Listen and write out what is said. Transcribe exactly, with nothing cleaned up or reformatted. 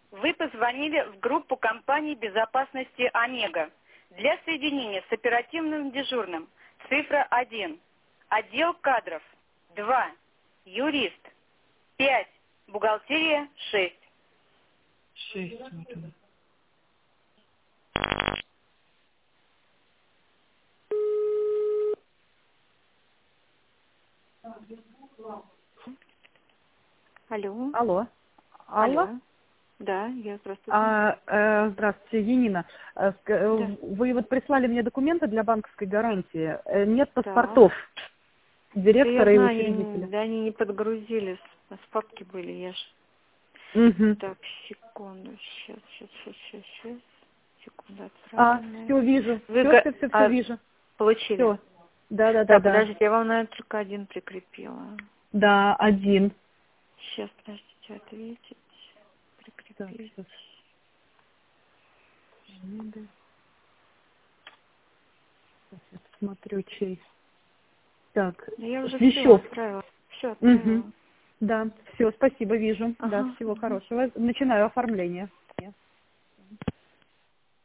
Вы позвонили в группу компании безопасности «Омега». Для соединения с оперативным дежурным цифра один. Отдел кадров два. Юрист пять. Бухгалтерия шесть. Шесть. Вот она. Алло. Алло. Алло. Алло. Да, я здравствуйте. А, э, здравствуйте, Енина. Э, ск- э, Да. Вы вот прислали мне документы для банковской гарантии. Э, Нет Да. паспортов Да директора я и знаю, учредителя. я- да, они не подгрузились. Паспортки были, я ж. Мгм. Так, секунду, сейчас, сейчас, сейчас, сейчас, сейчас. Секунду, А, отправленная. все вижу. Вы Все, га- все, все, все а, вижу. получили? Все. Да, да, да, Так, да. подождите, я вам, наверное, только один прикрепила. Да, один. Сейчас, подождите, ответить. Так, Прикрепить. сейчас. Сейчас смотрю, чей. Так, Да я уже все Свящев. отправила. Все Угу. отправила. Да, все, спасибо, вижу. Да, Ага. всего Мгм. хорошего. Начинаю оформление.